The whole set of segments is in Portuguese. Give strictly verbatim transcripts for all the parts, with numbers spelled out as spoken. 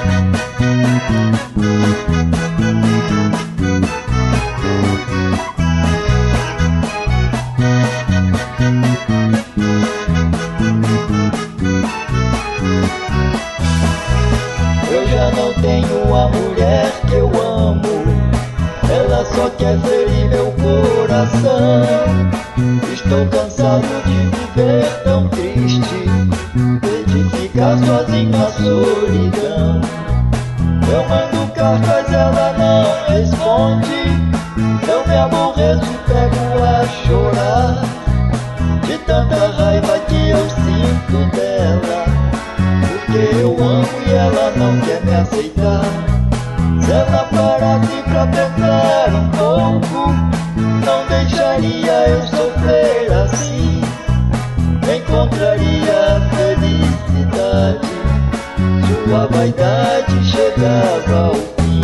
Eu já não tenho a mulher que eu amo, ela só quer ferir meu coração. Estou cansado de viver tão triste, de ficar sozinho na solidão. Eu mando cartas, ela não responde, eu me aborreço e pego a chorar, de tanta raiva que eu sinto dela, porque eu amo e ela não quer me aceitar. Se ela parasse pra pensar um pouco, não deixaria eu sofrer assim, encontraria felicidade, sua vaidade chegava ao fim.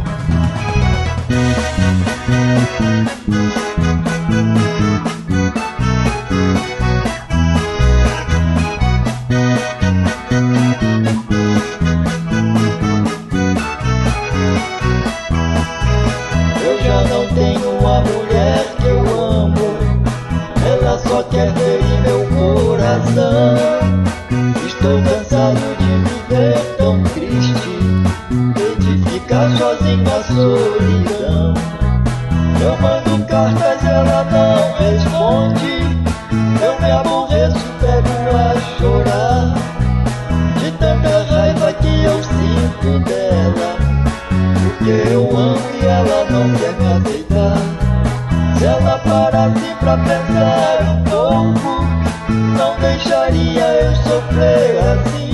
Eu já não tenho a mulher que eu amo, ela só quer ferir meu coração. Estou cansado de viver tão triste, de ficar sozinho na solidão. Eu mando cartas, ela não responde, eu me aborreço, pego a chorar, de tanta raiva que eu sinto dela, porque eu amo e ela não quer me aceitar. Se ela parasse pra pensar um pouco, não deixaria eu sofrer assim,